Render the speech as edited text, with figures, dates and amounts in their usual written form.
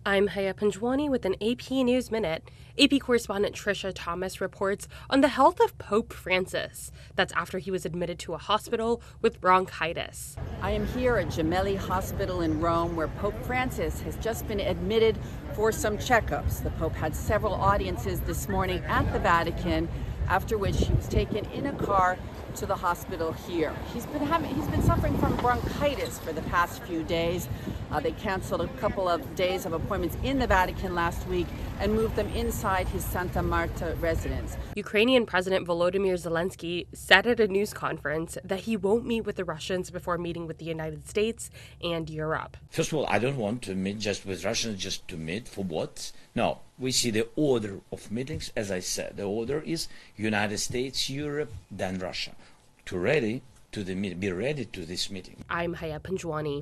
I'm Haya Panjwani with an AP News Minute. AP correspondent Trisha Thomas reports on the health of Pope Francis. That's after he was admitted to a hospital with bronchitis. I am here at Gemelli Hospital in Rome, where Pope Francis has just been admitted for some checkups. The Pope had several audiences this morning at the Vatican, after which he was taken in a car to the hospital here. He's been suffering from bronchitis for the past few days. They canceled a couple of days of appointments in the Vatican last week and moved them inside his Santa Marta residence. Ukrainian President Volodymyr Zelensky said at a news conference that he won't meet with the Russians before meeting with the United States and Europe. First of all, I don't want to meet just with Russians, just to meet for what? No, we see the order of meetings. As I said, the order is United States, Europe, then Russia. Be ready to this meeting. I'm Haya Panjwani.